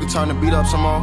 turn the beat up some more.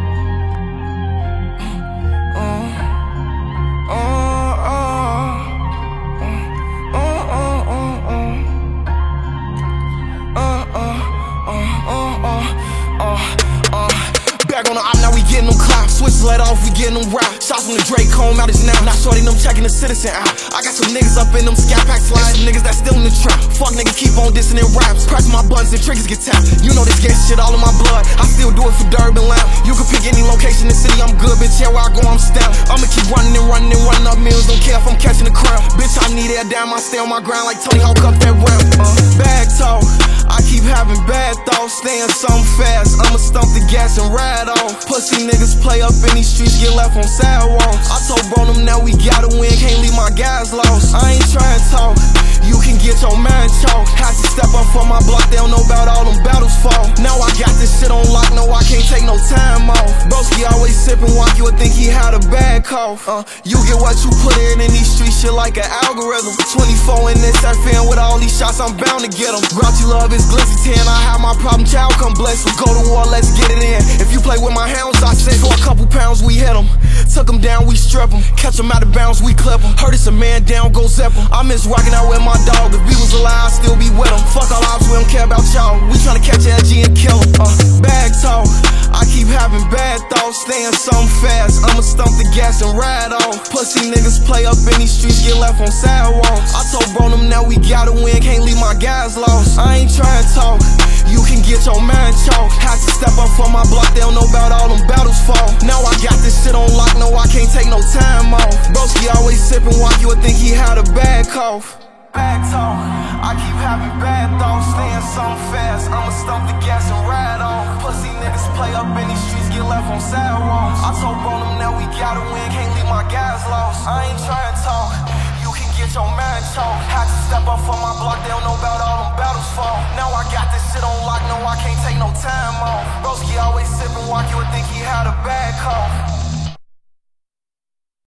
Back on the op, now we getting them clout. Switches let off, we getting them route. Shots from the Drake comb out his now. Not shorty them checking the citizen out. I got some niggas up in them scat pack slides. Some niggas that still in the trap. Fuck nigga, keep on dissing in raps. Press my buttons and triggers get tapped. You know this gangsta shit all in my blood. I still do it for Durban Lamb. You can pick any location in the city, I'm good, bitch. Yeah, where I go, I'm stamped. I'ma keep running and running and running up meals. Don't care if I'm catching the crown. Bitch, I need air down, I stay on my grind like Tony Hawk up that ramp. Bag talk. I keep having bad thoughts, staying something fast. I'ma stump the gas and ride off. Pussy niggas play up in these streets, get left on sidewalks. I told bro them now we gotta win, can't leave my guys lost. I ain't trying to talk, you can get your man chalk. Had to step up for my block, they don't know about all them battles fall. Now I got this shit on lock, no I can't take no time off. Broski always sippin' walk, you would think he had a bad cough. You get what you put in these streets, shit like an algorithm. 24 in this FN with all these shots, I'm bound to get them. Grouchy love is glizzy 10, I have my problem child, come bless him. Go to war, let's get it in. If you play with my hounds, I say for a couple pounds, we hit them. Took them down, we strip them. Catch them out of bounds, we clip them. Heard it's a man down, go zip him. I miss rocking out with my dog. If we was alive, I'd still be with him. Fuck all ops, we don't care about y'all. We tryna catch LG and kill him. Bag talk. I keep having bad thoughts, staying something fast. I'ma stump the gas and ride off. Pussy niggas play up in these streets, get left on sidewalks. I told bro them now we gotta win, can't leave my guys lost. I ain't trying to talk, you can get your mind chalk. Had to step up for my block, they don't know about all them battles fall. Now I got this shit on lock, no I can't take no time off. Broski always sippin' walk, you would think he had a bad cough. Bad talk, I keep having bad thoughts, staying something fast. I'ma stump the gas and ride off. Pussy niggas play up in these streets, get left on sidewalks. I told bro them now we gotta win, can't leave my guys lost. I ain't trying to talk, you can get your man chalk. Had to step up for my block, they don't know about